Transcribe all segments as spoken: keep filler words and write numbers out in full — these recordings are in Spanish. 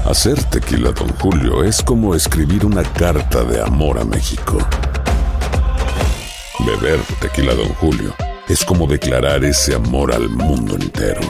Hacer tequila Don Julio es como escribir una carta de amor a México. Beber tequila Don Julio es como declarar ese amor al mundo entero.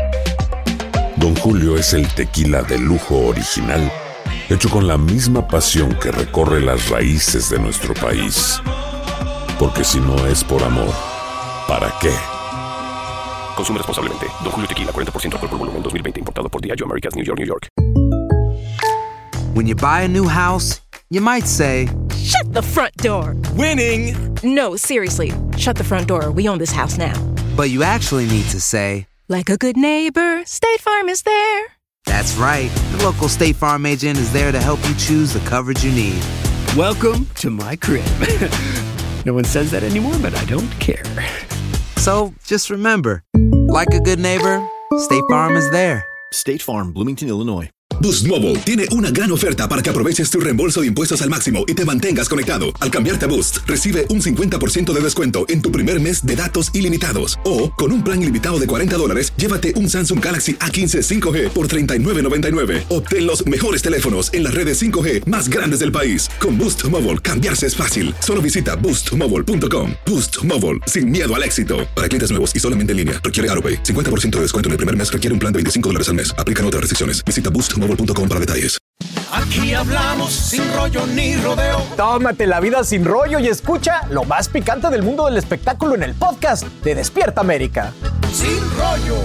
Don Julio es el tequila de lujo original, hecho con la misma pasión que recorre las raíces de nuestro país. Porque si no es por amor, ¿para qué? Consume responsablemente. Don Julio Tequila, cuarenta por ciento alcohol por volumen, dos mil veinte, importado por Diageo Americas, New York, New York. When you buy a new house, you might say, "Shut the front door." Winning. No, seriously. Shut the front door. We own this house now. But you actually need to say, like a good neighbor, State Farm is there. That's right. The local State Farm agent is there to help you choose the coverage you need. Welcome to my crib. No one says that anymore, but I don't care. So just remember, like a good neighbor, State Farm is there. State Farm, Bloomington, Illinois. Boost Mobile tiene una gran oferta para que aproveches tu reembolso de impuestos al máximo y te mantengas conectado. Al cambiarte a Boost, recibe un cincuenta por ciento de descuento en tu primer mes de datos ilimitados. O, con un plan ilimitado de cuarenta dólares, llévate un Samsung Galaxy A quince cinco G por treinta y nueve noventa y nueve. Obtén los mejores teléfonos en las redes cinco G más grandes del país. Con Boost Mobile, cambiarse es fácil. Solo visita boost mobile punto com. Boost Mobile, sin miedo al éxito. Para clientes nuevos y solamente en línea, requiere AroPay. cincuenta por ciento de descuento en el primer mes requiere un plan de veinticinco dólares al mes. Aplican otras restricciones. Visita boost mobile punto com para detalles. Aquí hablamos sin rollo ni rodeo. Tómate la vida sin rollo y escucha lo más picante del mundo del espectáculo en el podcast de Despierta América. Sin rollo.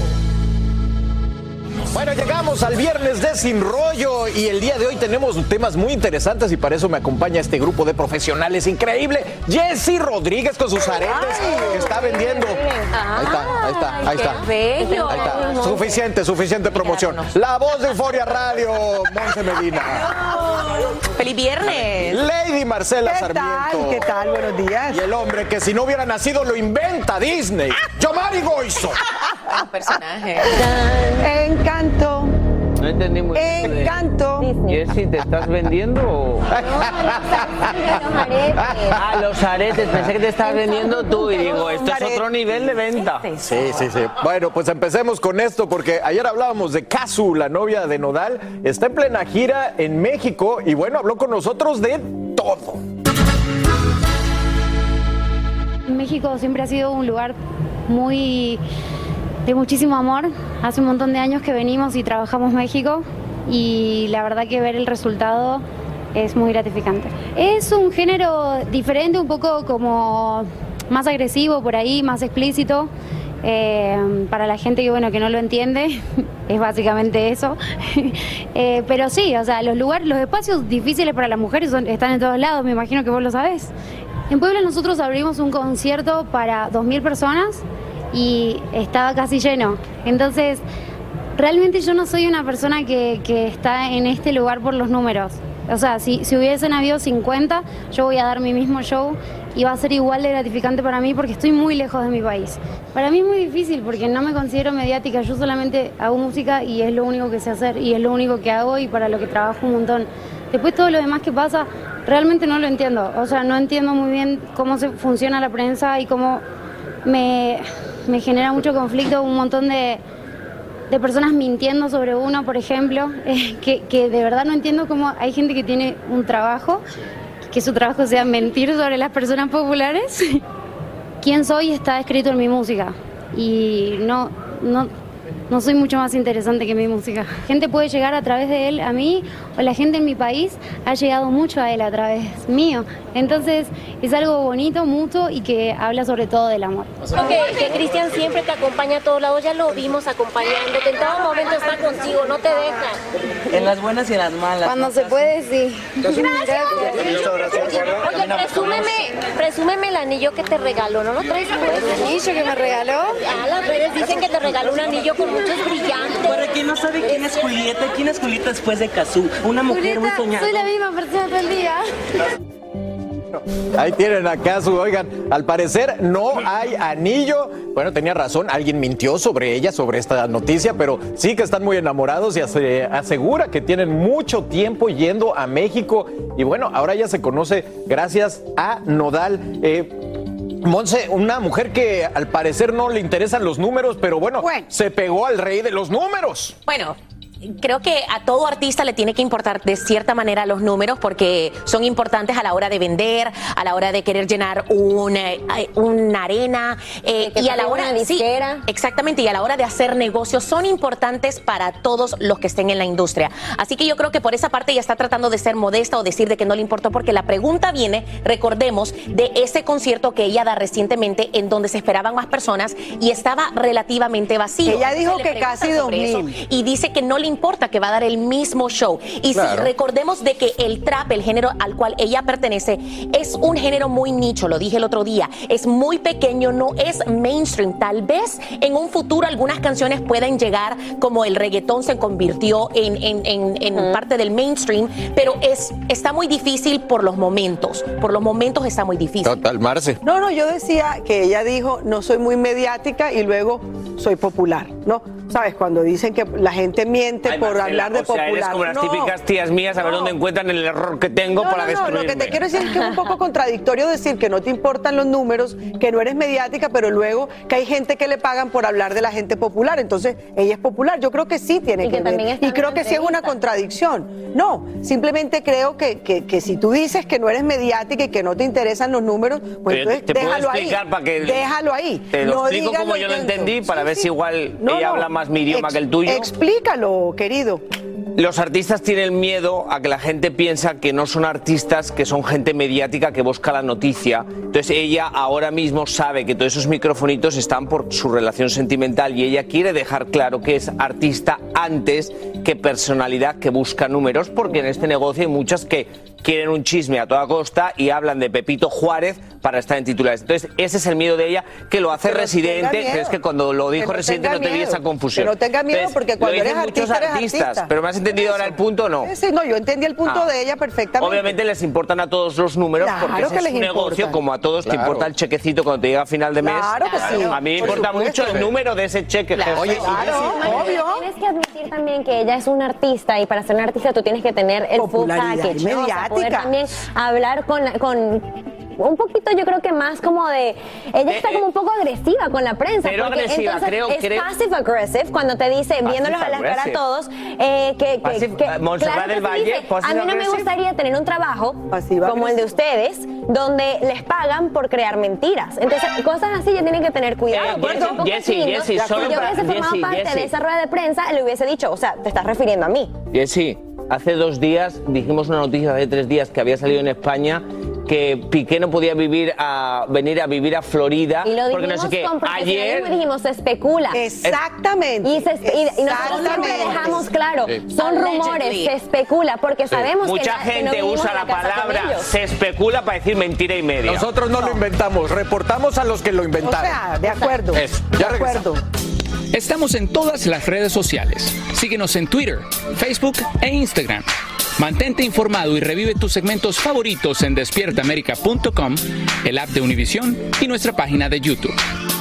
Bueno, llegamos al viernes de Sin Rollo y el día de hoy tenemos temas muy interesantes y para eso me acompaña este grupo de profesionales increíble. Jessy Rodríguez con sus aretes que está vendiendo. Ahí está, ahí está, ahí está. Bello. Ahí está. Suficiente, suficiente promoción. La voz de Euforia Radio, Monse Medina. ¡Feliz viernes! Lady Marcela ¿Qué Sarmiento. tal? ¿Qué tal? Buenos días. Y el hombre que si no hubiera nacido lo inventa Disney, Yomari Goizo. Un personaje. Encanto. No entendí muy bien. Encanto. Jessy, ¿te estás vendiendo o...? No, los aretes. Ah, los aretes. Pensé que te estabas vendiendo tú y digo, esto es otro nivel de venta. Sí, sí, sí. Bueno, pues empecemos con esto porque ayer hablábamos de Kazu, la novia de Nodal. Está en plena gira en México y bueno, habló con nosotros de todo. México siempre ha sido un lugar muy... de muchísimo amor. Hace un montón de años que venimos y trabajamos México y la verdad que ver el resultado es muy gratificante. Es un género diferente, un poco como más agresivo por ahí, más explícito. Eh, para la gente que bueno que no lo entiende, es básicamente eso. eh, pero sí, o sea, los lugares, los espacios difíciles para las mujeres son, están en todos lados, me imagino que vos lo sabés. En Puebla nosotros abrimos un concierto para dos mil personas y estaba casi lleno. Entonces, realmente yo no soy una persona que, que está en este lugar por los números. O sea, si, si hubiesen habido cincuenta, yo voy a dar mi mismo show y va a ser igual de gratificante para mí porque estoy muy lejos de mi país. Para mí es muy difícil porque no me considero mediática, yo solamente hago música y es lo único que sé hacer y es lo único que hago y para lo que trabajo un montón. Después todo lo demás que pasa, realmente no lo entiendo. O sea, no entiendo muy bien cómo se funciona la prensa y cómo me... me genera mucho conflicto un montón de, de personas mintiendo sobre uno, por ejemplo, eh, que, que de verdad no entiendo cómo hay gente que tiene un trabajo, que su trabajo sea mentir sobre las personas populares. Quién soy está escrito en mi música y no, no, no soy mucho más interesante que mi música. Gente puede llegar a través de él a mí o la gente en mi país ha llegado mucho a él a través mío. Entonces es algo bonito, mutuo y que habla sobre todo del amor. Okay, que Cristian siempre te acompaña a todos lados, ya lo vimos acompañándote, en todo momento está contigo, no te deja. En las buenas y en las malas. Cuando ¿no? se puede, sí. Gracias. Oye, presúmeme, presúmeme el anillo que te regaló, ¿no lo traes? ¿El anillo que me regaló? Ah, las redes dicen que te regaló un anillo con muchos brillantes. Para quien no sabe quién es Julieta, ¿quién es Julieta después de Kazu? Una mujer Julieta, muy soñada. Soy la misma persona todo el día. Ahí tienen a Kazu, oigan, al parecer no hay anillo. Bueno, tenía razón, alguien mintió sobre ella, sobre esta noticia, pero sí que están muy enamorados y asegura que tienen mucho tiempo yendo a México. Y bueno, ahora ya se conoce gracias a Nodal. Eh, Monse, una mujer que al parecer no le interesan los números, pero bueno, bueno, se pegó al rey de los números. Bueno, creo que a todo artista le tiene que importar de cierta manera los números porque son importantes a la hora de vender, a la hora de querer llenar un, eh, una arena eh, y a la hora una sí, exactamente, y a la hora de hacer negocios son importantes para todos los que estén en la industria. Así que yo creo que por esa parte ella está tratando de ser modesta o decir de que no le importó, porque la pregunta viene, recordemos, de ese concierto que ella da recientemente en donde se esperaban más personas y estaba relativamente vacío. Ella dijo que casi dos mil. Y dice que no le importa, que va a dar el mismo show. Y claro, si recordemos de que el trap, el género al cual ella pertenece, es un género muy nicho, lo dije el otro día, es muy pequeño, no es mainstream. Tal vez en un futuro algunas canciones puedan llegar, como el reggaetón se convirtió en, en, en, en uh-huh. parte del mainstream, pero es está muy difícil por los momentos, por los momentos está muy difícil. Total, Marce. No, no, yo decía que ella dijo, no soy muy mediática y luego soy popular, ¿no? ¿Sabes? Cuando dicen que la gente miente Ay, por Marcela, hablar de o sea, popular. Eres como las no, típicas tías mías a ver no. dónde encuentran el error que tengo no, para no, destruirme. No, lo que te quiero decir es que es un poco contradictorio decir que no te importan los números, que no eres mediática, pero luego que hay gente que le pagan por hablar de la gente popular. Entonces, ella es popular. Yo creo que sí tiene y que, que ver. Y creo que sí es una contradicción. No, simplemente creo que, que, que si tú dices que no eres mediática y que no te interesan los números, pues pero entonces te déjalo puedo explicar ahí. Para que déjalo ahí. Te lo no explico como lo yo lo intento. entendí, para sí, ver sí. si igual no, ella no. habla más mi idioma Ex- que el tuyo. Explícalo, querido. Los artistas tienen miedo a que la gente piensa que no son artistas, que son gente mediática que busca la noticia. Entonces ella ahora mismo sabe que todos esos microfonitos están por su relación sentimental y ella quiere dejar claro que es artista antes que personalidad que busca números, porque en este negocio hay muchas que quieren un chisme a toda costa y hablan de Pepito Juárez para estar en titulares. Entonces ese es el miedo de ella, que lo hace Pero Residente, que es que cuando lo dijo no Residente no te vi esa confusión. Que no tenga miedo. Entonces, porque cuando eres artista, eres artistas, artista. Pero ¿me has entendido ahora el punto o no? Sí, no, yo entendí el punto ah. de ella perfectamente. Obviamente les importan a todos los números, claro porque ese que es les un negocio, importan. como a todos Claro. te importa el chequecito cuando te llega a final de mes. Claro que sí. A mí me Por importa supuesto. mucho el número de ese cheque. Claro. Oye, Claro, obvio. Tienes que admitir también que ella es una artista y para ser una artista tú tienes que tener el full Popularidad package, ¿no? O sea, poder mediática. también hablar con, con un poquito, yo creo que más como de ella está Eh, como un poco agresiva con la prensa, pero porque agresiva, entonces creo- es creo- passive aggressive cuando te dice, viéndolos a la cara a aggressive. todos, eh, que, que, Passive- que Montserrat claro que del sí Valle, dice, passive a mí no me aggressive. gustaría tener un trabajo Pasiva como el de ustedes, donde les pagan por crear mentiras. Entonces, cosas así ya tienen que tener cuidado. Eh, porque Jessie, un poco Jessie, lindo. Jessie, Si solo yo para- hubiese formado Jessie, parte Jessie. de esa rueda de prensa, le hubiese dicho, o sea, te estás refiriendo a mí. Sí, hace dos días dijimos una noticia, hace tres días, que había salido en España que Piqué no podía vivir a venir a vivir a Florida Y lo porque dijimos no sé qué. con Ayer profesionalismo y dijimos, se especula. Exactamente. Y, se, y, y nosotros siempre Exactamente. dejamos claro, Sí. son rumores, Allegedly. se especula, porque sabemos mucha que, na- que no gente vivimos usa en la casa con palabra ellos. se especula para decir mentira y media. Nosotros no, lo inventamos, reportamos a los que lo O inventaron. sea, de acuerdo. Eso, De ya acuerdo. Estamos en todas las redes sociales. Síguenos en Twitter, Facebook e Instagram. Mantente informado y revive tus segmentos favoritos en despierta américa punto com, el app de Univision y nuestra página de YouTube.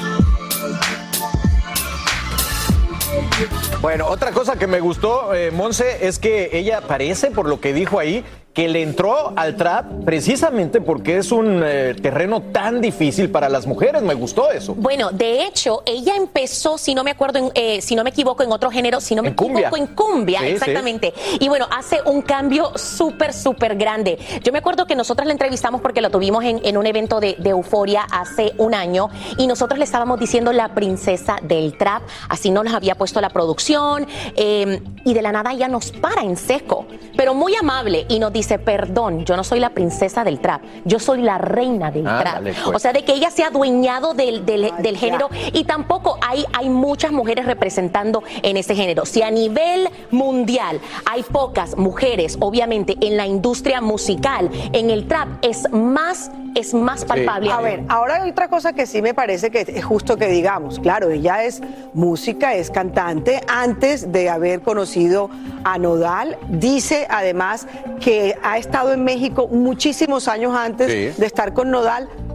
Bueno, otra cosa que me gustó, eh, Monse, es que ella parece, por lo que dijo ahí, que le entró al trap precisamente porque es un eh, terreno tan difícil para las mujeres. Me gustó eso. Bueno, de hecho, ella empezó, si no me acuerdo, en, eh, si no me equivoco, en otro género, si no me En cumbia. equivoco, en cumbia, Sí, exactamente. Y bueno, hace un cambio súper, súper grande. Yo me acuerdo que nosotros la entrevistamos porque lo tuvimos en, en un evento de, de Euforia hace un año y nosotros le estábamos diciendo la princesa del trap, así nos había puesto la producción eh, y de la nada ella nos para en seco, pero muy amable y nos dice, perdón, yo no soy la princesa del trap, yo soy la reina del Ah, trap. dale, pues. O sea, de que ella se ha adueñado del, del, Ay, del ya. género y tampoco hay, hay muchas mujeres representando en ese género. Si a nivel mundial hay pocas mujeres, obviamente, en la industria musical, en el trap es más, es más palpable. A ver, ahora hay otra cosa que sí me parece que es justo que digamos. Claro, ella es música, es cantante. Antes de haber conocido a Nodal, dice además que ha estado en México muchísimos años antes Sí. de estar con Nodal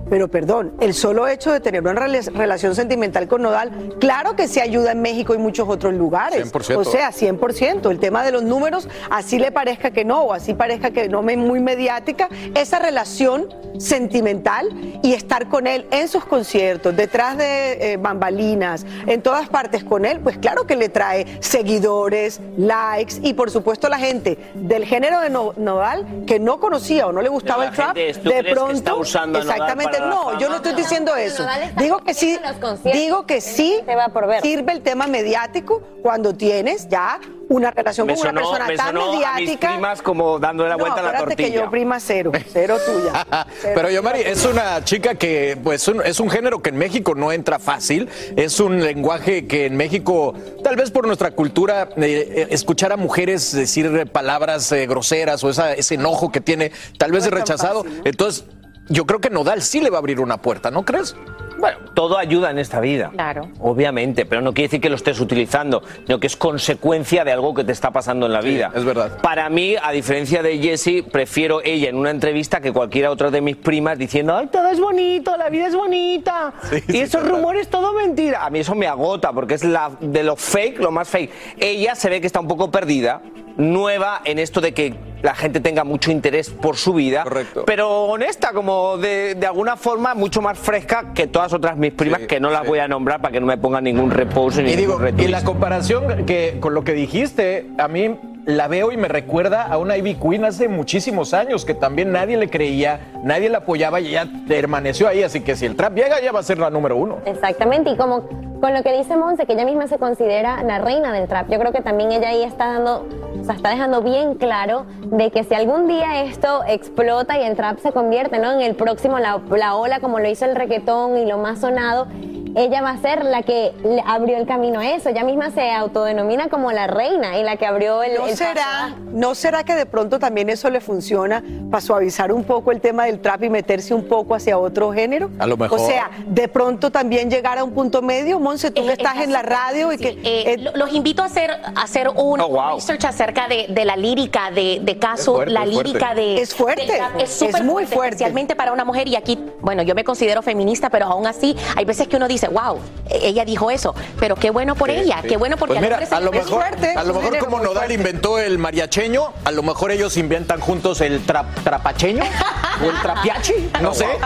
pero perdón, el solo hecho de tener una rela- relación sentimental con Nodal, claro que se ayuda en México y muchos otros lugares. cien por ciento. O sea, cien por ciento. El tema de los números, así le parezca que no, o así parezca que no me muy mediática, esa relación sentimental y estar con él en sus conciertos, detrás de eh, bambalinas, en todas partes con él, pues claro que le trae seguidores, likes y por supuesto la gente del género de no- Nodal que no conocía o no le gustaba el trap, gente, ¿tú de crees que pronto, está usando a Nodal exactamente, para la no, fama? yo no estoy diciendo eso. Digo que sí, digo que sí sirve el tema mediático cuando tienes ya una relación Me con una sonó, persona me tan sonó a mis mediática. primas como dándole la vuelta no, a la acuérdate tortilla. que yo prima cero, cero tuya. Cero. Pero yo, Mari, es una chica que, pues, un- es un género que en México no entra fácil. Es un lenguaje que en México, tal vez por nuestra cultura, eh, escuchar a mujeres decir palabras eh, groseras o esa, ese enojo que tiene, tal vez No de es tan rechazado. fácil, ¿no? Entonces, yo creo que Nodal sí le va a abrir una puerta, ¿no crees? Bueno, todo ayuda en esta vida. Claro. Obviamente, pero no quiere decir que lo estés utilizando, sino que es consecuencia de algo que te está pasando en la vida. Es verdad. Para mí, a diferencia de Jessie, prefiero ella en una entrevista que cualquiera otra de mis primas diciendo, ay, todo es bonito, la vida es bonita. Sí, y sí, esos total. rumores, todo mentira. A mí eso me agota porque es la, de lo fake, lo más fake. Ella se ve que está un poco perdida, nueva en esto de que la gente tenga mucho interés por su vida, Correcto. pero honesta, como de, de alguna forma mucho más fresca que todas otras mis primas, Sí, que no las sí. voy a nombrar para que no me pongan ningún reposo ni Y digo, ningún y retweet. la comparación que con lo que dijiste, a mí la veo y me recuerda a una Ivy Queen hace muchísimos años, que también nadie le creía, nadie la apoyaba y ella permaneció ahí, así que si el trap llega, ya va a ser la número uno. Exactamente, y como con lo que dice Monse, que ella misma se considera la reina del trap, yo creo que también ella ahí está dando, o sea, está dejando bien claro de que si algún día esto explota y el trap se convierte, ¿no?, en el próximo, la, la ola como lo hizo el reggaetón y lo más sonado, ella va a ser la que le abrió el camino a eso. Ella misma se autodenomina como la reina y la que abrió el, ¿No el será, paso. ¿No será que de pronto también eso le funciona para suavizar un poco el tema del trap y meterse un poco hacia otro género? A lo mejor. O sea, de pronto también llegar a un punto medio. Monse, tú que Eh, estás en la radio y sí, que... eh, eh, lo- los invito a hacer, a hacer un Oh, wow. research acerca de, de la lírica de, de Caso, Es fuerte, la es fuerte. lírica de... Es fuerte, del trap, es, súper es muy fuerte. Especialmente para una mujer, y aquí, bueno, yo me considero feminista, pero aún así hay veces que uno dice, wow, ella dijo eso, pero qué bueno por Sí, ella, sí. qué bueno porque Pues mira, al hombre se a lo le ve mejor, fuerte, a lo es un mejor género como muy Nodal fuerte. inventó el mariacheño, a lo mejor ellos inventan juntos el trap, trapacheño o el trapiachi, no sé.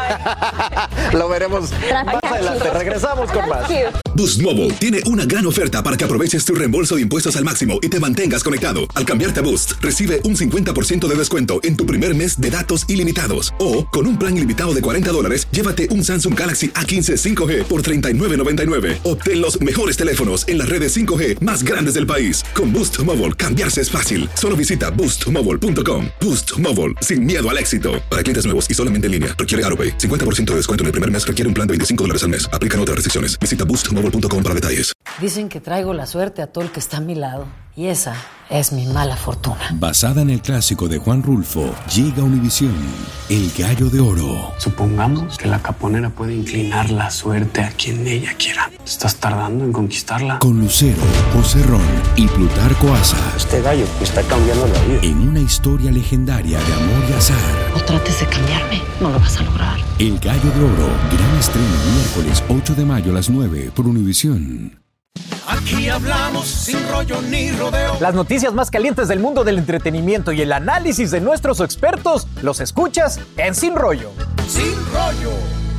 Lo veremos más adelante. Regresamos con más. Boost Mobile tiene una gran oferta para que aproveches tu reembolso de impuestos al máximo y te mantengas conectado. Al cambiarte a Boost, recibe un cincuenta por ciento de descuento en tu primer mes de datos ilimitados. O, con un plan ilimitado de cuarenta dólares, llévate un Samsung Galaxy A quince cinco G por treinta y nueve noventa y nueve. Obtén los mejores teléfonos en las redes cinco G más grandes del país. Con Boost Mobile, cambiarse es fácil. Solo visita boost mobile punto com. Boost Mobile, sin miedo al éxito. Para clientes nuevos y solamente en línea, requiere AutoPay. cincuenta por ciento de descuento en el primer mes requiere un plan de veinticinco dólares al mes. Aplican otras restricciones. Visita boost mobile punto com para detalles. Dicen que traigo la suerte a todo el que está a mi lado. Y esa es mi mala fortuna. Basada en el clásico de Juan Rulfo, llega Univisión, El Gallo de Oro. Supongamos que la caponera puede inclinar la suerte a quien ella quiera. ¿Estás tardando en conquistarla? Con Lucero, José Ron y Plutarco Asa. Este gallo me está cambiando la vida. En una historia legendaria de amor y azar. No trates de cambiarme, no lo vas a lograr. El Gallo de Oro, gran estreno miércoles ocho de mayo a las nueve por Univisión. Aquí hablamos sin rollo ni rodeo. Las noticias más calientes del mundo del entretenimiento y el análisis de nuestros expertos los escuchas en Sin Rollo. Sin rollo.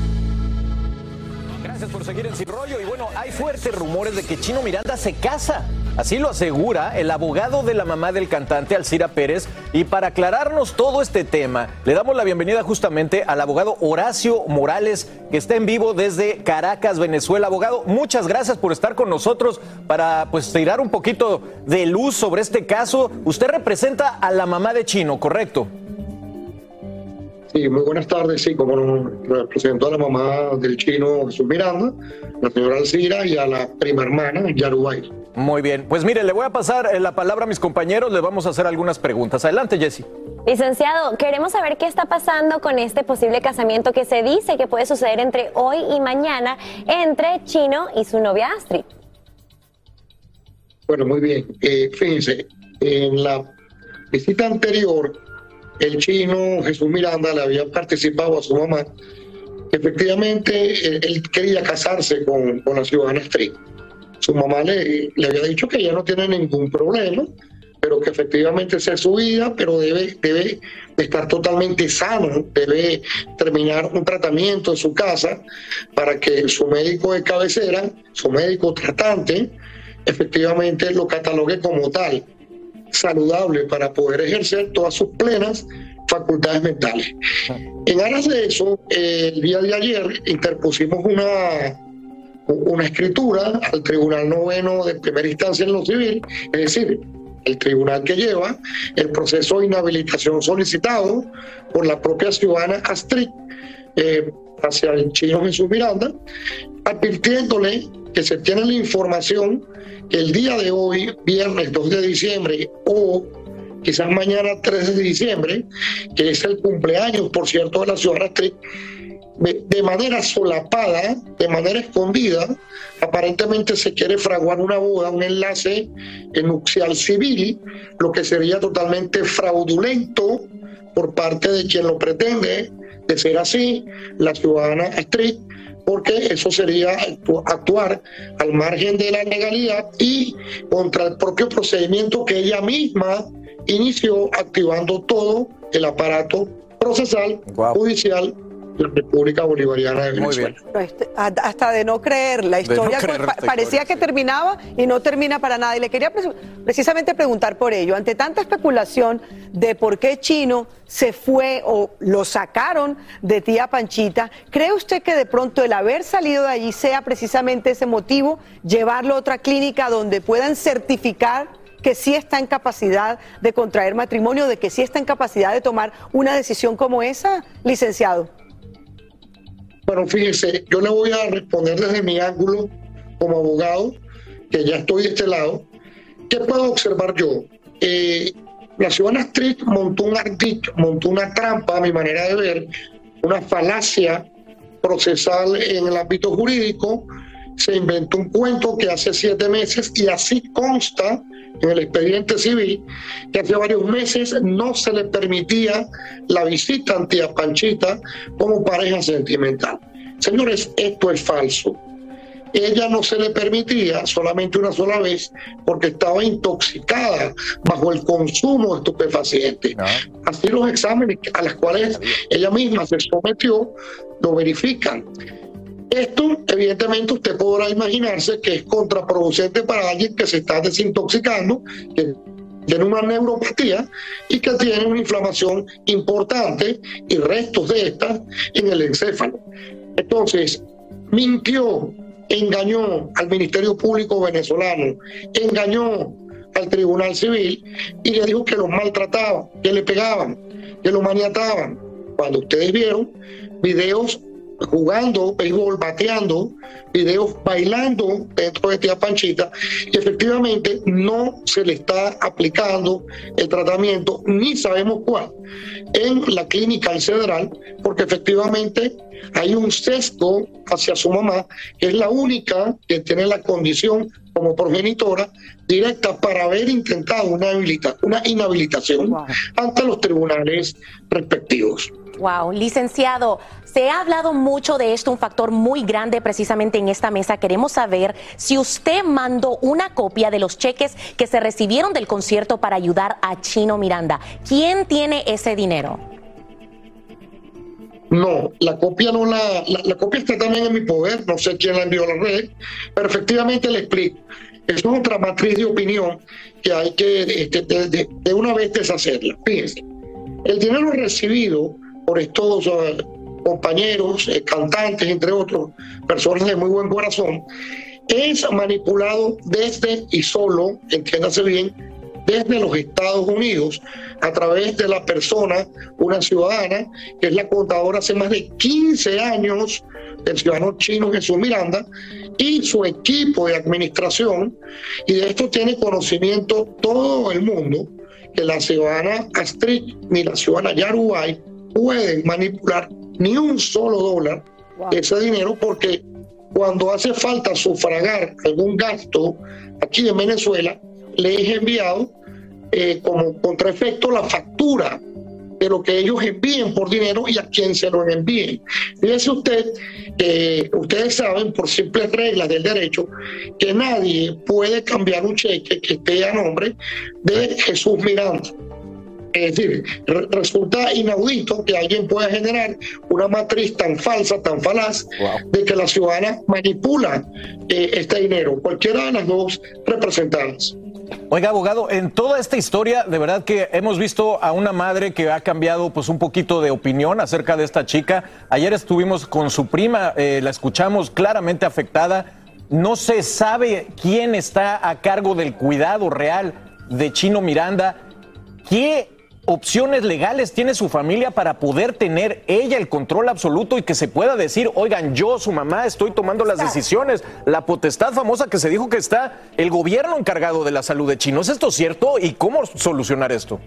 Gracias por seguir en Sin Rollo. Y bueno, hay fuertes rumores de que Chino Miranda se casa. Así lo asegura el abogado de la mamá del cantante, Alcira Pérez. Y para aclararnos todo este tema, le damos la bienvenida justamente al abogado Horacio Morales, que está en vivo desde Caracas, Venezuela. Abogado, muchas gracias por estar con nosotros para pues tirar un poquito de luz sobre este caso. Usted representa a la mamá de Chino, ¿correcto? Sí, muy buenas tardes. Sí, como nos represento a la mamá del Chino Jesús Miranda, la señora Alcira, y a la prima hermana, Yarubay. Muy bien, pues mire, le voy a pasar la palabra a mis compañeros, les vamos a hacer algunas preguntas. Adelante, Jessy. Licenciado, queremos saber qué está pasando con este posible casamiento que se dice que puede suceder entre hoy y mañana entre Chino y su novia Astrid. Bueno, muy bien. Eh, fíjense, en la visita anterior, el Chino Jesús Miranda le había participado a su mamá efectivamente él, él quería casarse con, con la ciudadana Street. Su mamá le, le había dicho que ella no tiene ningún problema, pero que efectivamente esa es su vida, pero debe, debe de estar totalmente sano, debe terminar un tratamiento en su casa para que su médico de cabecera, su médico tratante, efectivamente lo catalogue como tal, saludable para poder ejercer todas sus plenas facultades mentales. En aras de eso, el día de ayer interpusimos una, una escritura al Tribunal Noveno de Primera Instancia en lo Civil, es decir, el tribunal que lleva el proceso de inhabilitación solicitado por la propia ciudadana Astrid eh, hacia el chino Jesús Miranda, advirtiéndole que se tiene la información que el día de hoy, viernes dos de diciembre, o quizás mañana tres de diciembre, que es el cumpleaños, por cierto, de la ciudadana Astrid, de manera solapada, de manera escondida, aparentemente se quiere fraguar una boda, un enlace nupcial civil, lo que sería totalmente fraudulento por parte de quien lo pretende, de ser así, la ciudadana Astrid, porque eso sería actuar al margen de la legalidad y contra el propio procedimiento que ella misma inició, activando todo el aparato procesal, wow. judicial, la República Bolivariana de Venezuela. Hasta de no creer, la historia no creer pa parecía que terminaba y no termina para nada. Y le quería precisamente preguntar por ello, ante tanta especulación de por qué Chino se fue o lo sacaron de tía Panchita, ¿cree usted que de pronto el haber salido de allí sea precisamente ese motivo, llevarlo a otra clínica donde puedan certificar que sí está en capacidad de contraer matrimonio, de que sí está en capacidad de tomar una decisión como esa, licenciado? Bueno, fíjese, yo le voy a responder desde mi ángulo como abogado, que ya estoy de este lado. ¿Qué puedo observar yo? Eh, la ciudadana Astrid montó un ardid, montó una trampa, a mi manera de ver, una falacia procesal en el ámbito jurídico. Se inventó un cuento que hace siete meses, y así consta en el expediente civil, que hace varios meses no se le permitía la visita a tía Panchita como pareja sentimental. Señores, esto es falso. Ella no se le permitía solamente una sola vez porque estaba intoxicada bajo el consumo de estupefacientes. No. Así los exámenes a los cuales ella misma se sometió lo verifican. Esto, evidentemente, usted podrá imaginarse que es contraproducente para alguien que se está desintoxicando, que tiene una neuropatía y que tiene una inflamación importante y restos de esta en el encéfalo. Entonces, mintió, engañó al Ministerio Público venezolano, engañó al Tribunal Civil y le dijo que los maltrataban, que le pegaban, que lo maniataban. Cuando ustedes vieron videos jugando béisbol, bateando, videos bailando dentro de tía Panchita, y efectivamente no se le está aplicando el tratamiento, ni sabemos cuál, en la clínica El Cedral, porque efectivamente hay un sesgo hacia su mamá, que es la única que tiene la condición como progenitora directa para haber intentado una, habilita una inhabilitación wow. ante los tribunales respectivos. Wow, licenciado, se ha hablado mucho de esto, un factor muy grande precisamente en esta mesa. Queremos saber si usted mandó una copia de los cheques que se recibieron del concierto para ayudar a Chino Miranda. ¿Quién tiene ese dinero? No, la copia no la, la, la copia está también en mi poder, no sé quién la envió a la red, pero efectivamente le explico. Eso es otra matriz de opinión que hay que este, de, de, de una vez deshacerla. Fíjense, el dinero recibido por estos uh, compañeros, eh, cantantes, entre otros, personas de muy buen corazón, es manipulado desde y solo, entiéndase bien, desde los Estados Unidos, a través de la persona, una ciudadana, que es la contadora hace más de quince años del ciudadano Chino Jesús Miranda, y su equipo de administración, y de esto tiene conocimiento todo el mundo, que la ciudadana Astrid ni la ciudadana Yarubay pueden manipular ni un solo dólar wow. de ese dinero, porque cuando hace falta sufragar algún gasto aquí en Venezuela, le es enviado eh, como contraefecto la factura de de lo que ellos envíen por dinero y a quien se lo envíen. Fíjese usted que ustedes saben por simples reglas del derecho que nadie puede cambiar un cheque que esté a nombre de Jesús Miranda. Es decir, re- resulta inaudito que alguien pueda generar una matriz tan falsa, tan falaz, wow, de que la ciudadana manipula eh, este dinero, cualquiera de las dos representadas. Oiga, abogado, en toda esta historia, de verdad que hemos visto a una madre que ha cambiado pues un poquito de opinión acerca de esta chica. Ayer estuvimos con su prima, eh, la escuchamos claramente afectada. No se sabe quién está a cargo del cuidado real de Chino Miranda. ¿Qué opciones legales tiene su familia para poder tener ella el control absoluto y que se pueda decir, oigan, yo, su mamá, estoy tomando las decisiones? La potestad famosa que se dijo que está el gobierno encargado de la salud de Chino. ¿Es esto cierto? ¿Y cómo solucionar esto?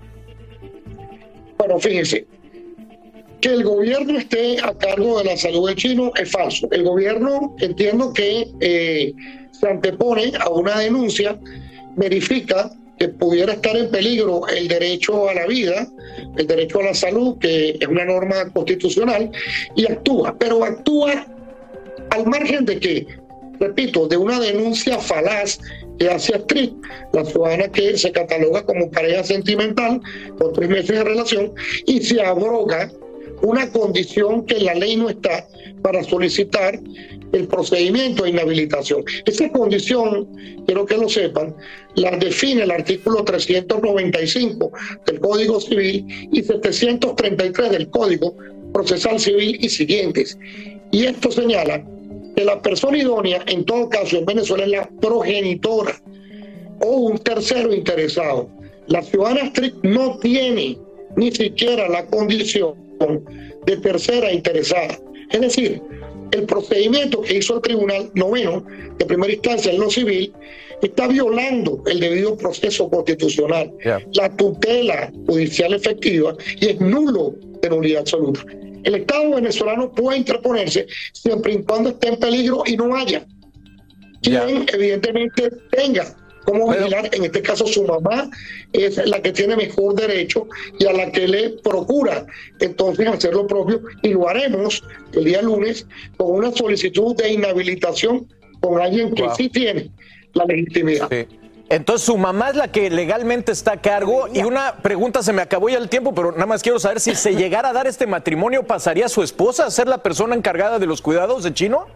Bueno, fíjense, que el gobierno esté a cargo de la salud de Chino es falso. El gobierno, entiendo que eh, se antepone a una denuncia, verifica que pudiera estar en peligro el derecho a la vida, el derecho a la salud, que es una norma constitucional, y actúa, pero actúa al margen de que, repito, de una denuncia falaz que hace Astrid, la ciudadana que se cataloga como pareja sentimental con tres meses de relación, y se abroga una condición que en la ley no está para solicitar el procedimiento de inhabilitación. Esa condición, quiero que lo sepan, la define el artículo trescientos noventa y cinco del Código Civil y setecientos treinta y tres del Código Procesal Civil y siguientes. Y esto señala que la persona idónea, en todo caso en Venezuela, es la progenitora o un tercero interesado. La ciudadana Astrid no tiene ni siquiera la condición de tercera interesada. Es decir, el procedimiento que hizo el Tribunal Noveno de primera instancia en lo civil está violando el debido proceso constitucional, yeah, la tutela judicial efectiva, y es nulo de nulidad absoluta. El Estado venezolano puede interponerse siempre y cuando esté en peligro y no haya quien, yeah, evidentemente tenga cómo vigilar. En este caso su mamá es la que tiene mejor derecho y a la que le procura entonces hacer lo propio, y lo haremos el día lunes con una solicitud de inhabilitación con alguien que wow, sí tiene la legitimidad. Sí. Entonces su mamá es la que legalmente está a cargo. Y una pregunta, se me acabó ya el tiempo, pero nada más quiero saber si se llegara a dar este matrimonio, ¿pasaría su esposa a ser la persona encargada de los cuidados de Chino?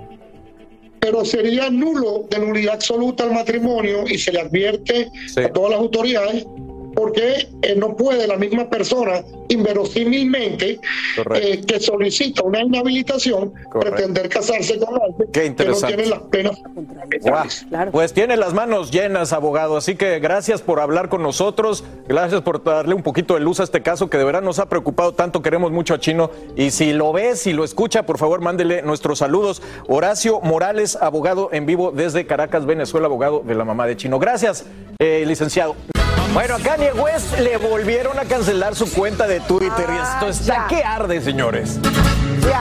Pero sería nulo de nulidad absoluta el matrimonio, y se le advierte sí, a todas las autoridades, porque eh, no puede la misma persona inverosímilmente eh, que solicita una inhabilitación, correcto, pretender casarse con alguien que no tiene las penas. Wow. Claro. Pues tiene las manos llenas, abogado, así que gracias por hablar con nosotros, gracias por darle un poquito de luz a este caso que de verdad nos ha preocupado tanto. Queremos mucho a Chino, y si lo ve, si lo escucha, por favor mándele nuestros saludos. Horacio Morales, abogado en vivo desde Caracas, Venezuela, abogado de la mamá de Chino. Gracias, eh, licenciado. Bueno, a Kanye West le volvieron a cancelar su cuenta de Twitter, ah, y esto está ya, que arde, señores. Ya.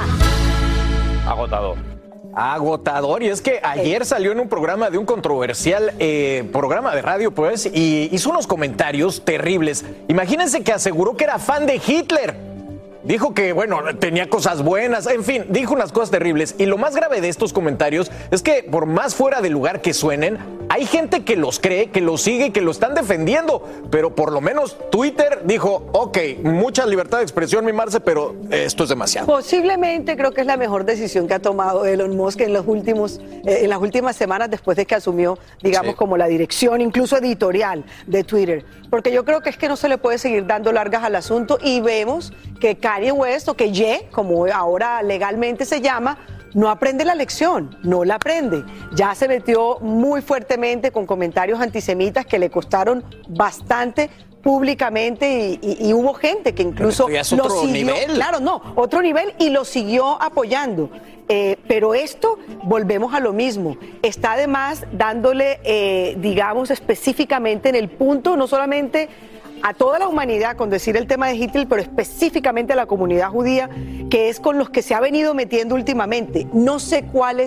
Agotador. Agotador, y es que ayer salió en un programa de un controversial eh, programa de radio, pues, y hizo unos comentarios terribles. Imagínense que aseguró que era fan de Hitler. Dijo que, bueno, tenía cosas buenas, en fin, dijo unas cosas terribles. Y lo más grave de estos comentarios es que, por más fuera de lugar que suenen, hay gente que los cree, que los sigue, que lo están defendiendo. Pero por lo menos Twitter dijo, ok, mucha libertad de expresión, mi Marce, pero esto es demasiado. Posiblemente creo que es la mejor decisión que ha tomado Elon Musk en los últimos, eh, en las últimas semanas, después de que asumió, digamos, sí, como la dirección, incluso editorial de Twitter. Porque yo creo que es que no se le puede seguir dando largas al asunto, y vemos que Kanye West, o que Ye, como ahora legalmente se llama, no aprende la lección, no la aprende. Ya se metió muy fuertemente con comentarios antisemitas que le costaron bastante públicamente, y, y, y hubo gente que incluso pero esto ya es otro lo siguió, nivel. Claro, no, otro nivel, y lo siguió apoyando. Eh, pero esto, volvemos a lo mismo, está además dándole, eh, digamos, específicamente en el punto, no solamente a toda la humanidad con decir el tema de Hitler, pero específicamente a la comunidad judía, que es con los que se ha venido metiendo últimamente. No sé cuáles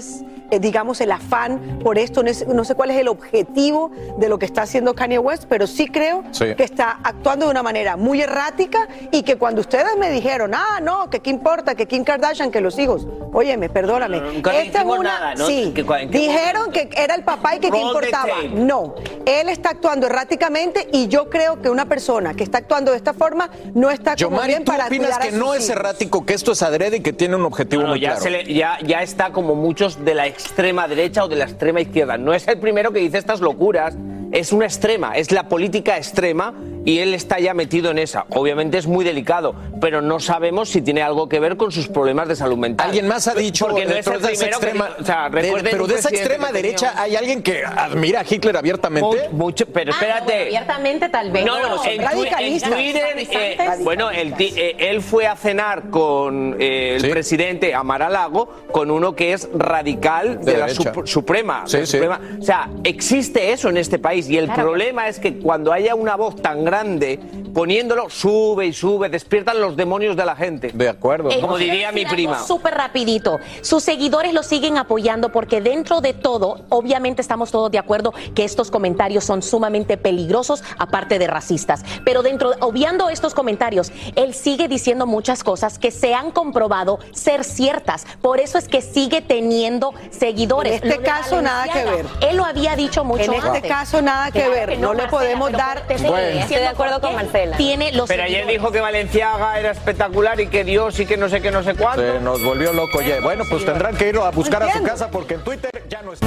eh, digamos, el afán por esto. No, es, no sé cuál es el objetivo de lo que está haciendo Kanye West, pero sí creo sí. que está actuando de una manera muy errática y que cuando ustedes me dijeron, ah, no, que qué importa, que Kim Kardashian, que los hijos, óyeme, perdóname. No, nunca Esta es una, nada, ¿no? sí, ¿Qué, qué dijeron momento? que era el papá y que qué importaba. No, él está actuando erráticamente y yo creo que una persona que está actuando de esta forma no está como Yomari, bien ¿tú para opinas cuidar a que sus no es hijos? errático, que esto es adrede y que tiene un objetivo no, no, muy ya claro? Se le, ya, ya está como muchos de la extrema derecha o de la extrema izquierda. No es el primero que dice estas locuras, es una extrema, es la política extrema y él está ya metido en esa. Obviamente es muy delicado, pero no sabemos si tiene algo que ver con sus problemas de salud mental. Alguien más ha dicho, porque no es el de esa primero extrema, que, o sea, de, pero de esa extrema derecha tenía... hay alguien que admira a Hitler abiertamente. Mucho, mucho pero espérate. Ah, bueno, abiertamente tal vez. No, no, no en, en Twitter, eh, bueno, el, eh, él fue a cenar con eh, el ¿Sí? presidente Amar a Lago, con uno que es radical de, de la sup Suprema, sí, de sí. Suprema. O sea, existe eso en este país y el claro. problema es que cuando haya una voz tan grande, poniéndolo, sube y sube, despiertan los demonios de la gente. De acuerdo. Como diría mi prima. Súper rapidito. Sus seguidores lo siguen apoyando porque dentro de todo, obviamente estamos todos de acuerdo que estos comentarios son sumamente peligrosos, aparte de racistas. Pero dentro, obviando estos comentarios, él sigue diciendo muchas cosas que se han comprobado ser ciertas. Por eso es que sigue teniendo seguidores. En este caso nada que ver. Él lo había dicho mucho En antes. este caso nada que Claro ver. que No, no, le Marcela, podemos pero dar. te estoy Bueno. Estoy de acuerdo con Marcela. Tiene los Pero ayer seguidores. dijo que Valenciaga era espectacular y que Dios y que no sé qué, no sé cuánto. Se nos volvió loco ya. Bueno, pues tendrán que ir a buscar a su casa porque en Twitter ya no está.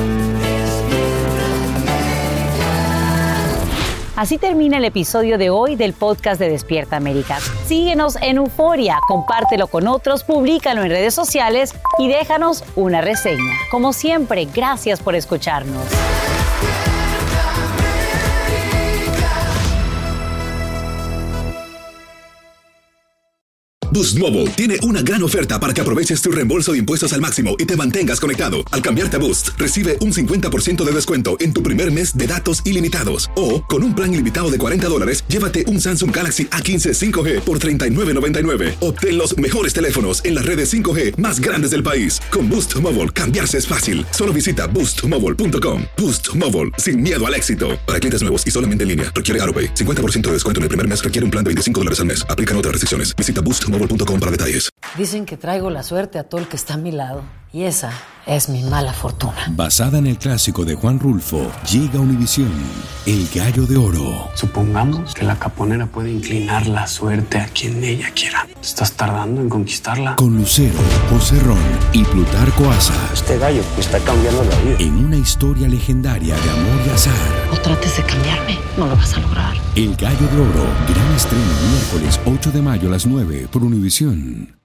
Así termina el episodio de hoy del podcast de Despierta América. Síguenos en Euforia, compártelo con otros, públicalo en redes sociales y déjanos una reseña. Como siempre, gracias por escucharnos. Boost Mobile tiene una gran oferta para que aproveches tu reembolso de impuestos al máximo y te mantengas conectado. Al cambiarte a Boost, recibe un cincuenta por ciento de descuento en tu primer mes de datos ilimitados. O, con un plan ilimitado de cuarenta dólares, llévate un Samsung Galaxy A quince cinco G por treinta y nueve noventa y nueve. Obtén los mejores teléfonos en las redes cinco G más grandes del país. Con Boost Mobile, cambiarse es fácil. Solo visita boost mobile punto com. Boost Mobile, sin miedo al éxito. Para clientes nuevos y solamente en línea, requiere AutoPay. cincuenta por ciento de descuento en el primer mes, requiere un plan de veinticinco dólares al mes. Aplican otras restricciones. Visita boost mobile punto com para detalles. Dicen que traigo la suerte a todo el que está a mi lado. Y esa es mi mala fortuna. Basada en el clásico de Juan Rulfo, llega Univisión, El Gallo de Oro. Supongamos que la caponera puede inclinar la suerte a quien ella quiera. ¿Estás tardando en conquistarla? Con Lucero, José Ron y Plutarco Asa. Este gallo está cambiando la vida. En una historia legendaria de amor y azar. No trates de cambiarme, no lo vas a lograr. El Gallo de Oro, gran estreno miércoles ocho de mayo a las nueve por Univisión.